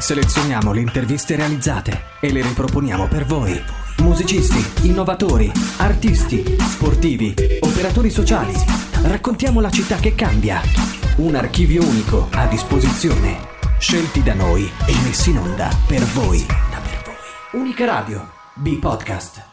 Selezioniamo le interviste realizzate e le riproponiamo per voi. Musicisti, innovatori, artisti, sportivi, operatori sociali. Raccontiamo la città che cambia. Un archivio unico a disposizione. Scelti da noi e messi in onda per voi. Unica Radio, B-Podcast.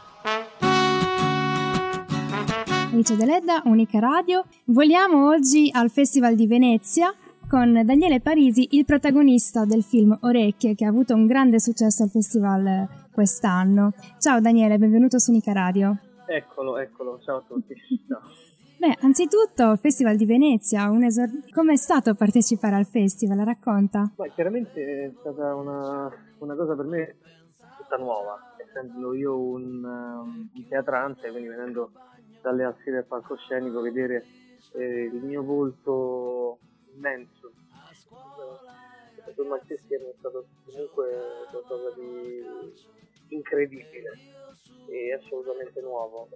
Amici dell'Edda, Unica Radio. Voliamo oggi al Festival di Venezia con Daniele Parisi, il protagonista del film Orecchie, che ha avuto un grande successo al festival quest'anno. Ciao Daniele, benvenuto su Unica Radio. Eccolo, ciao a tutti. Ciao. Beh, anzitutto il Festival di Venezia, come è stato partecipare al festival? Racconta. Ma chiaramente è stata una cosa per me tutta nuova, essendo io un teatrante, quindi venendo dalle assi del palcoscenico, vedere il mio volto immenso sul marcheschiere è stato comunque qualcosa di incredibile e assolutamente nuovo.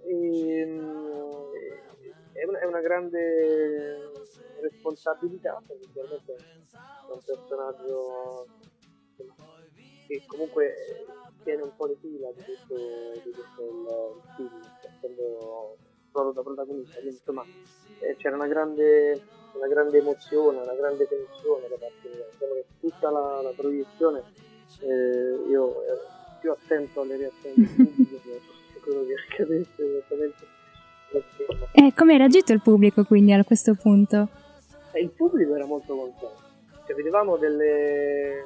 È una grande responsabilità, perché chiaramente è un personaggio che comunque tiene un po' le fila di questo film, essendo proprio da protagonista, quindi insomma c'era una grande emozione, una grande tensione da parte mia. Diciamo che tutta la proiezione io ero più attento alle reazioni del pubblico che quello che accadesse esattamente. Come ha reagito il pubblico quindi a questo punto? Il pubblico era molto contento, cioè, vedevamo delle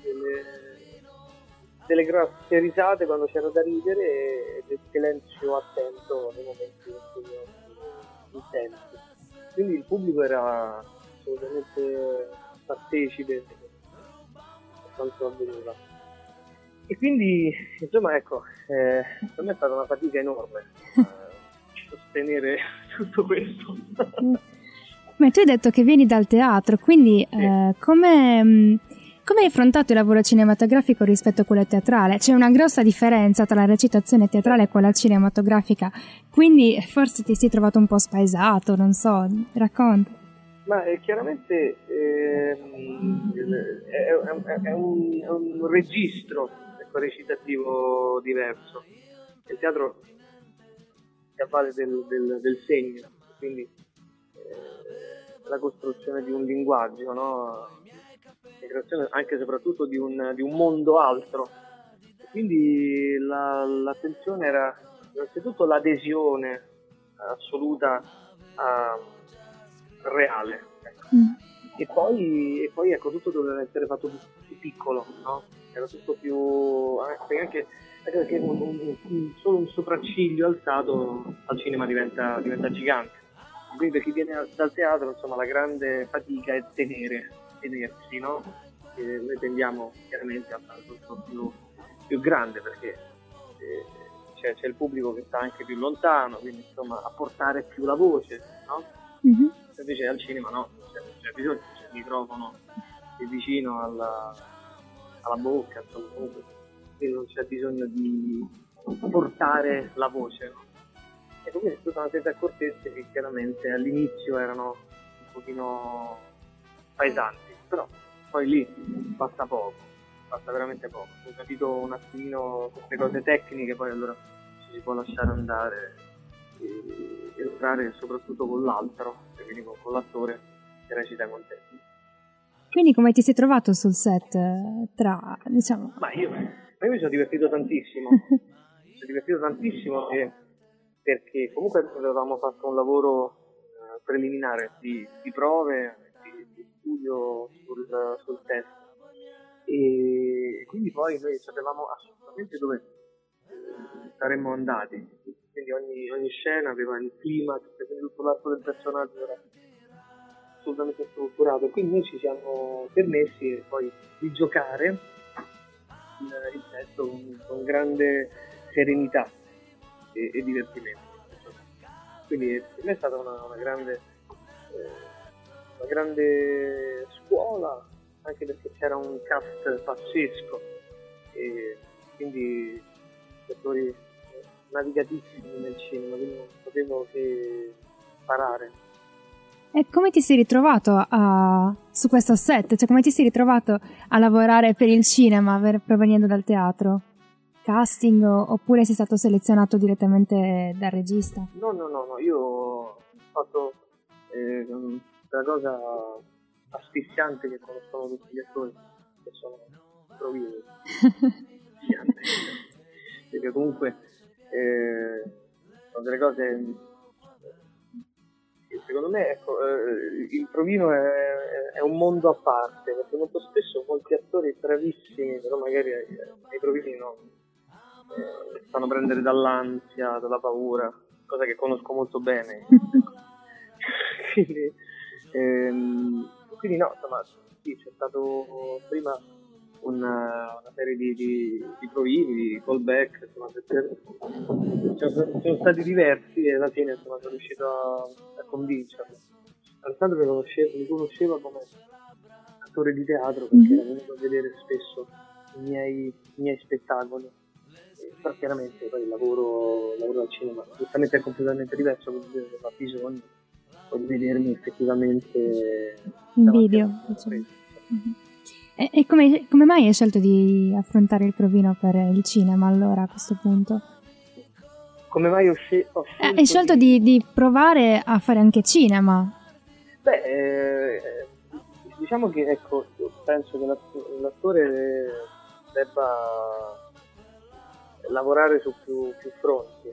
grosse risate quando c'era da ridere e del silenzio attento nei momenti intensi. Quindi il pubblico era assolutamente partecipe a quanto avveniva. E quindi, insomma, ecco, per me è stata una fatica enorme sostenere tutto questo. Ma tu hai detto che vieni dal teatro, quindi sì. Come hai affrontato il lavoro cinematografico rispetto a quello teatrale? C'è una grossa differenza tra la recitazione teatrale e quella cinematografica, quindi forse ti sei trovato un po' spaesato, non so, racconta. Ma chiaramente è un registro recitativo diverso. Il teatro si avvale del segno, quindi la costruzione di un linguaggio, no? La creazione anche e soprattutto di un mondo altro. Quindi l'attenzione era innanzitutto l'adesione assoluta reale, ecco. E poi ecco, tutto doveva essere fatto più piccolo, no? Era tutto più anche perché solo un sopracciglio alzato al cinema diventa gigante. Quindi per chi viene dal teatro, insomma, la grande fatica è tenersi, no? E noi tendiamo chiaramente a fare tutto più grande, perché c'è il pubblico che sta anche più lontano, quindi insomma a portare più la voce, no? Mm-hmm. Invece al cinema no, c'è bisogno, c'è il microfono vicino alla bocca, insomma, comunque, quindi non c'è bisogno di portare la voce, no? E quindi tutta una serie di accortezze che chiaramente all'inizio erano un pochino paesanti, però poi lì basta veramente poco. Ho capito un attimino queste cose tecniche, poi allora ci si può lasciare andare e entrare soprattutto con l'altro, quindi con l'attore che recita con te. Quindi come ti sei trovato sul set diciamo? Ma io mi sono divertito tantissimo. Perché comunque avevamo fatto un lavoro preliminare di prove, di studio sul testo, e quindi poi noi sapevamo assolutamente dove saremmo andati, quindi ogni scena aveva il clima, tutto l'arco del personaggio era assolutamente strutturato, quindi noi ci siamo permessi poi di giocare il testo con grande serenità e divertimento. Quindi per me è stata una grande scuola, anche perché c'era un cast pazzesco e quindi attori navigatissimi nel cinema, quindi non sapevo che imparare. E come ti sei ritrovato su questo set? Cioè, come ti sei ritrovato a lavorare per il cinema provenendo dal teatro? Casting oppure sei stato selezionato direttamente dal regista? No, io ho fatto una cosa asfissiante che conoscono tutti gli attori, che sono provini. Perché comunque sono delle cose che secondo me, ecco, il provino è un mondo a parte, perché molto spesso molti attori bravissimi, però magari ai provini fanno prendere dall'ansia, dalla paura, cosa che conosco molto bene. quindi no, insomma, sì, c'è stato prima una serie di provini, di callback, insomma, sono stati diversi e alla fine insomma, sono riuscito a convincermi. Alessandro mi conosceva come attore di teatro perché era venuto a vedere spesso i miei spettacoli, però chiaramente poi il lavoro al cinema giustamente è completamente diverso, quindi ha bisogno di vedermi effettivamente in video. E come mai hai scelto di affrontare il provino per il cinema allora a questo punto? Come mai ho scelto? Hai scelto di provare a fare anche cinema? Diciamo che ecco, io penso che l'attore debba lavorare su più fronti,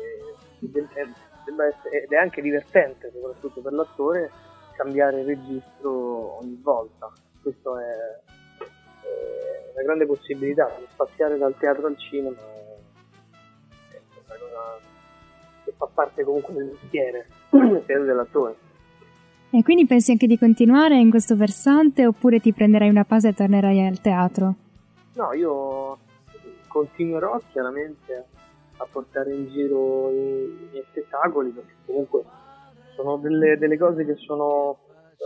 ed è anche divertente soprattutto per l'attore cambiare registro ogni volta. Questo è una grande possibilità, spaziare dal teatro al cinema è una cosa che fa parte comunque del mestiere dell'attore. E quindi pensi anche di continuare in questo versante oppure ti prenderai una pausa e tornerai al teatro? No, io continuerò chiaramente a portare in giro i miei spettacoli, perché comunque sono delle cose che sono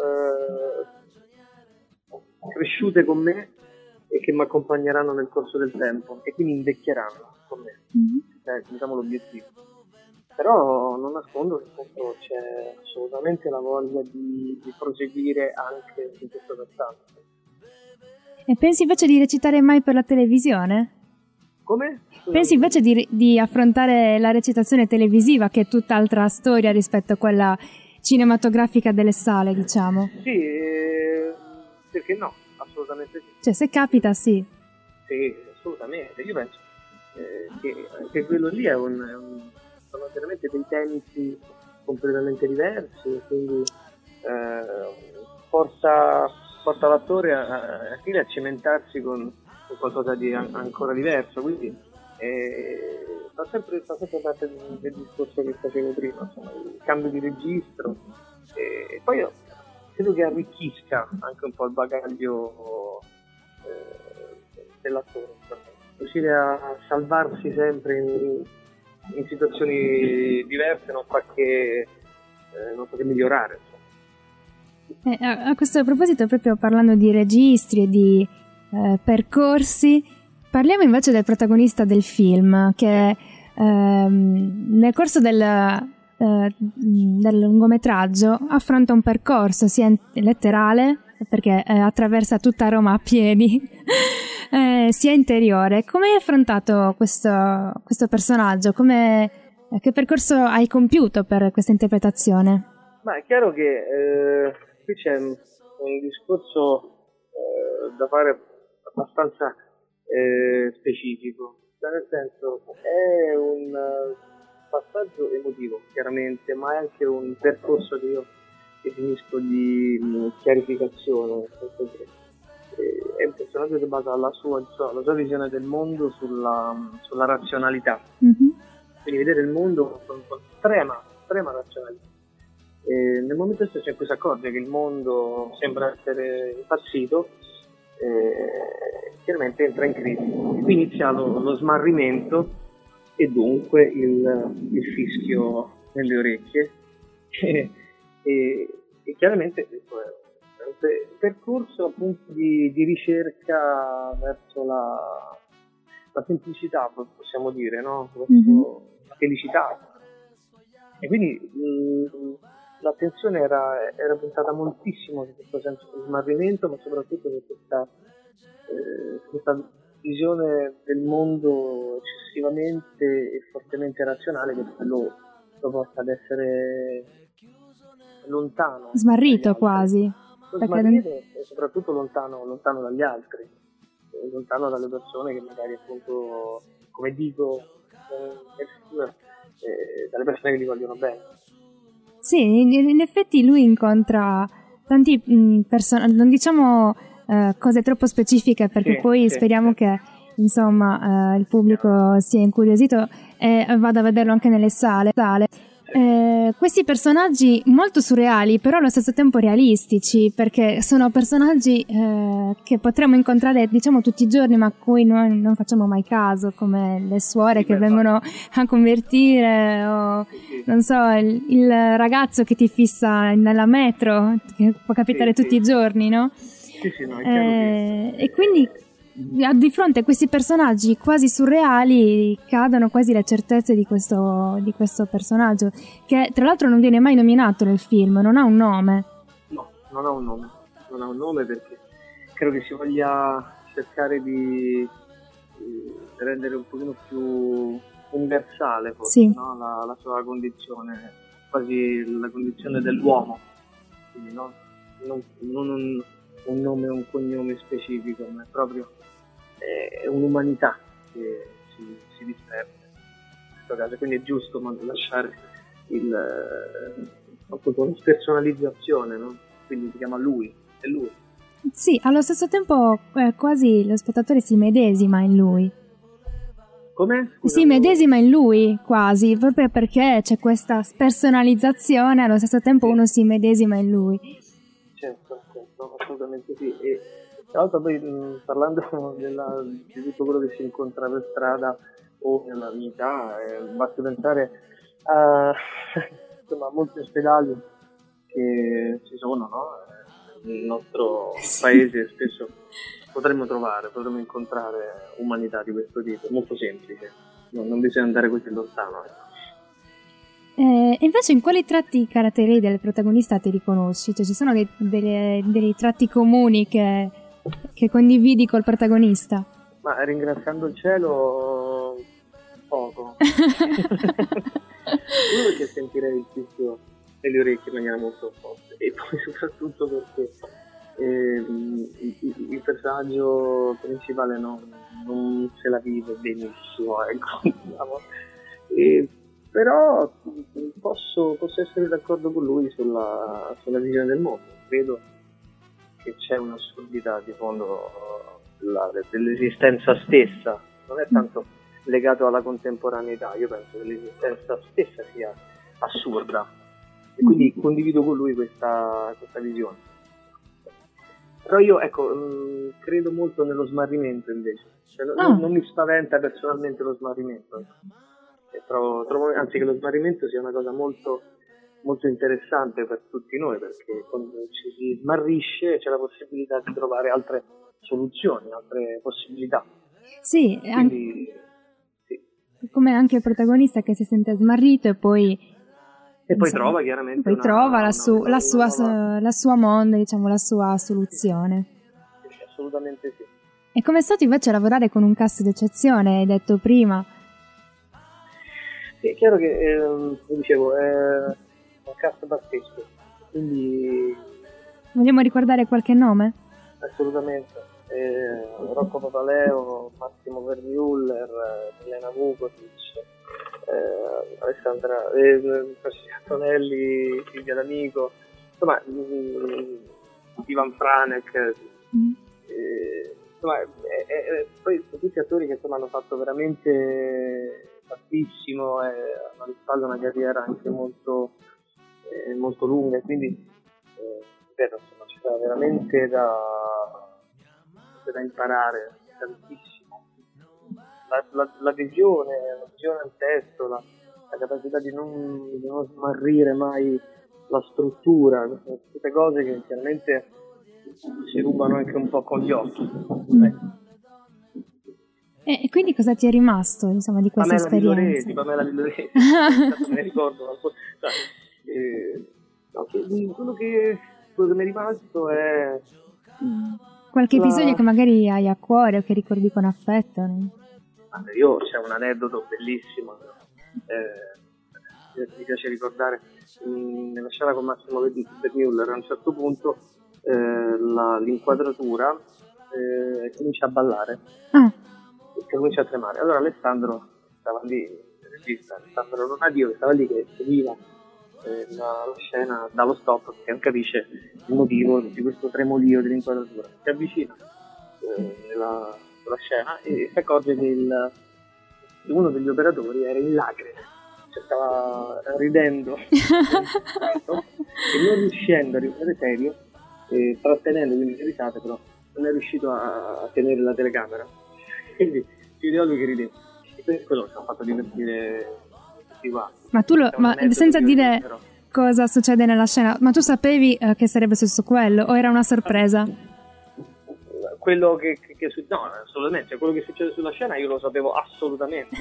cresciute con me e che mi accompagneranno nel corso del tempo e quindi invecchieranno con me, diciamo l'obiettivo. Però non nascondo che appunto c'è assolutamente la voglia di proseguire anche in questo versante. E pensi invece di recitare mai per la televisione? Come? Pensi invece di affrontare la recitazione televisiva, che è tutt'altra storia rispetto a quella cinematografica delle sale, diciamo? Sì, perché no? Assolutamente sì. Cioè, se capita, sì. Sì, assolutamente. Io penso che quello lì sono veramente dei temi completamente diversi, quindi porta l'attore a cimentarsi con qualcosa di ancora diverso, quindi fa sempre parte del discorso che facevo prima, insomma, il cambio di registro, e poi io credo che arricchisca anche un po' il bagaglio dell'attore, riuscire a salvarsi sempre in situazioni diverse non fa che migliorare. A questo proposito, proprio parlando di registri e di percorsi, parliamo invece del protagonista del film, che nel corso del lungometraggio affronta un percorso sia letterale, perché attraversa tutta Roma a piedi, sia interiore. Come hai affrontato questo personaggio? Che percorso hai compiuto per questa interpretazione? Ma è chiaro che qui c'è un discorso da fare abbastanza specifico, cioè nel senso è un passaggio emotivo chiaramente, ma è anche un percorso che io definisco di chiarificazione, è un personaggio che basa la sua visione del mondo sulla razionalità, quindi vedere il mondo con estrema razionalità. E nel momento stesso in cui si accorge che il mondo sembra essere impazzito, chiaramente entra in crisi. Qui inizia lo smarrimento e dunque il fischio nelle orecchie e chiaramente questo è un percorso appunto di ricerca verso la semplicità, possiamo dire, no? Verso la felicità. E quindi l'attenzione era puntata moltissimo su questo senso di smarrimento, ma soprattutto su questa visione del mondo eccessivamente e fortemente razionale, che lo porta ad essere lontano, smarrito quasi, smarrito e soprattutto lontano dagli altri, lontano dalle persone che magari, appunto, come dico, dalle persone che gli vogliono bene. Sì, in effetti lui incontra tanti non diciamo cose troppo specifiche, perché poi speriamo che insomma il pubblico sia incuriosito e vada a vederlo anche nelle sale. Questi personaggi molto surreali, però allo stesso tempo realistici, perché sono personaggi che potremmo incontrare, diciamo, tutti i giorni, ma a cui noi non facciamo mai caso, come le suore che vengono a convertire, o non so, il ragazzo che ti fissa nella metro, che può capitare tutti i giorni, no? No, è chiaro e quindi di fronte a questi personaggi quasi surreali cadono quasi le certezze di questo personaggio, che tra l'altro non viene mai nominato nel film, non ha un nome. No, non ha un nome perché credo che si voglia cercare di rendere un pochino più universale forse, sì. No? La sua condizione, quasi la condizione dell'uomo, quindi non un nome o un cognome specifico, ma è proprio un'umanità che si disperde in questo caso, quindi è giusto lasciare appunto una personalizzazione, no? Quindi si chiama lui, è lui. Sì, allo stesso tempo quasi lo spettatore si medesima in lui. Come? Si medesima in lui quasi, proprio perché c'è questa personalizzazione, allo stesso tempo uno si medesima in lui. Certo, assolutamente sì. E tra l'altro poi parlando di tutto quello che si incontra per strada o nella vita, basti pensare a insomma, molti ospedali che ci sono, no? Nel nostro paese spesso potremmo incontrare umanità di questo tipo, molto semplice, non bisogna andare così lontano. Invece in quali tratti caratteriali del protagonista ti riconosci? Cioè ci sono dei tratti comuni che condividi col protagonista? Ma ringraziando il cielo, poco. Uno, perché sentirei il fischio nelle orecchie in maniera molto forte, e poi soprattutto perché il personaggio principale non se la vive benissimo, ecco, diciamo. Però posso essere d'accordo con lui sulla visione del mondo. Credo che c'è un'assurdità di fondo dell'esistenza stessa, non è tanto legato alla contemporaneità, io penso che l'esistenza stessa sia assurda e quindi condivido con lui questa visione. Però io credo molto nello smarrimento invece, cioè, non mi spaventa personalmente lo smarrimento. Trovo anzi che lo smarrimento sia una cosa molto, molto interessante per tutti noi, perché quando ci si smarrisce c'è la possibilità di trovare altre soluzioni, altre possibilità. Sì, quindi, sì. Come anche il protagonista che si sente smarrito e poi trova chiaramente la sua mondo, diciamo, la sua soluzione. Sì, assolutamente sì. E com'è stato invece lavorare con un cast d'eccezione, hai detto prima? Sì, è chiaro che, come dicevo, è un cast pazzesco, quindi... Vogliamo ricordare qualche nome? Assolutamente. Rocco Papaleo, Massimo Verniuller, Milena Vukovic, Alessandra Antonelli, Silvia D'Amico, insomma, Ivan Franek, insomma, poi tutti attori che insomma hanno fatto veramente tantissimo e hanno alle spalle una carriera anche molto lunga, quindi insomma, c'è veramente da imparare tantissimo. La visione al testo, la capacità di non smarrire mai la struttura, tutte cose che chiaramente si rubano anche un po' con gli occhi. E quindi cosa ti è rimasto, insomma, di questa esperienza? Pamela Villoresi, me ne ricordo. quello che mi è rimasto è... Qualche episodio che magari hai a cuore o che ricordi con affetto? No? Io c'è un aneddoto bellissimo, mi piace ricordare, nella scena con Massimo Vermeuller a un certo punto l'inquadratura comincia a ballare, comincia a tremare. Allora Alessandro stava lì, il regista Alessandro Ronadio, stava lì che seguiva la scena dallo stop, che non capisce il motivo di questo tremolio dell'inquadratura. Si avvicina sulla scena e si accorge che uno degli operatori era in lacrime, cioè stava ridendo e non riuscendo a rimanere serio, trattenendo quindi le risate, però non è riuscito a tenere la telecamera, quindi ci vedeva lui che rideva, e per quello ci ha fatto divertire tutti quanti. Ma tu senza dire cosa succede nella scena, ma tu sapevi che sarebbe successo quello o era una sorpresa? Quello no, assolutamente, cioè, quello che succede sulla scena io lo sapevo assolutamente.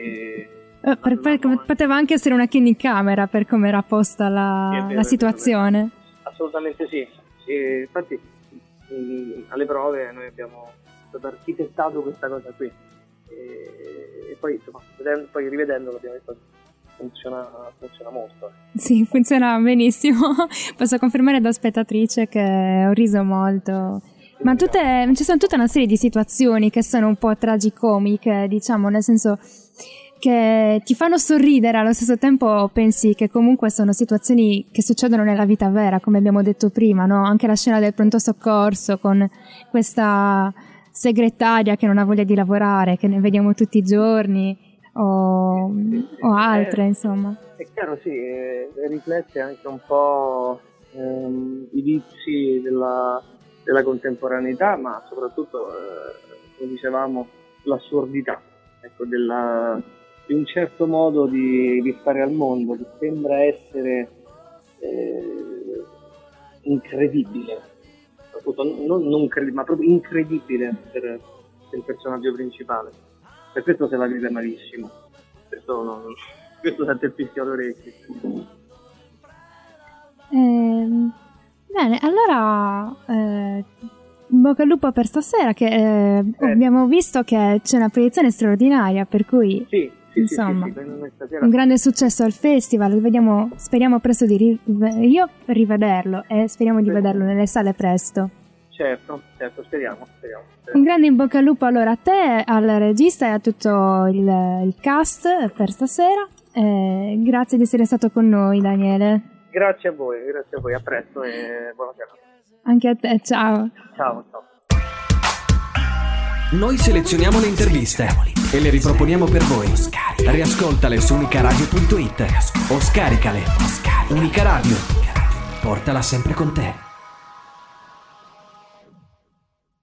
Poteva anche essere una candy camera per come era posta la situazione. Assolutamente sì. Infatti alle prove noi abbiamo architettato questa cosa qui e poi insomma poi rivedendolo abbiamo visto funziona molto. Sì, funziona benissimo. Posso confermare da spettatrice che ho riso molto. Ma ci sono tutta una serie di situazioni che sono un po' tragicomiche, diciamo, nel senso che ti fanno sorridere, allo stesso tempo pensi che comunque sono situazioni che succedono nella vita vera, come abbiamo detto prima, no? Anche la scena del pronto soccorso con questa segretaria che non ha voglia di lavorare, che ne vediamo tutti i giorni, o altre, insomma. È chiaro, sì, riflette anche un po' i vizi della contemporaneità, ma soprattutto, come dicevamo, l'assurdità, ecco, di un certo modo di stare al mondo che sembra essere incredibile, non credibile, ma proprio incredibile per il personaggio principale. Per questo se la vive malissimo, questo sente il fischio all'orecchio. Bene, allora in bocca al lupo per stasera, che abbiamo visto che c'è una proiezione straordinaria, per cui sì, insomma stasera... un grande successo al festival. Speriamo presto di rivederlo e speriamo di vederlo nelle sale presto. Certo, speriamo. Un grande in bocca al lupo allora a te, al regista e a tutto il cast per stasera. Grazie di essere stato con noi, Daniele. Grazie a voi, a presto e buona serata. Anche a te, ciao. Ciao. Noi selezioniamo le interviste e le riproponiamo per voi. Riascoltale su unicaradio.it o scaricale. Unica Radio, portala sempre con te.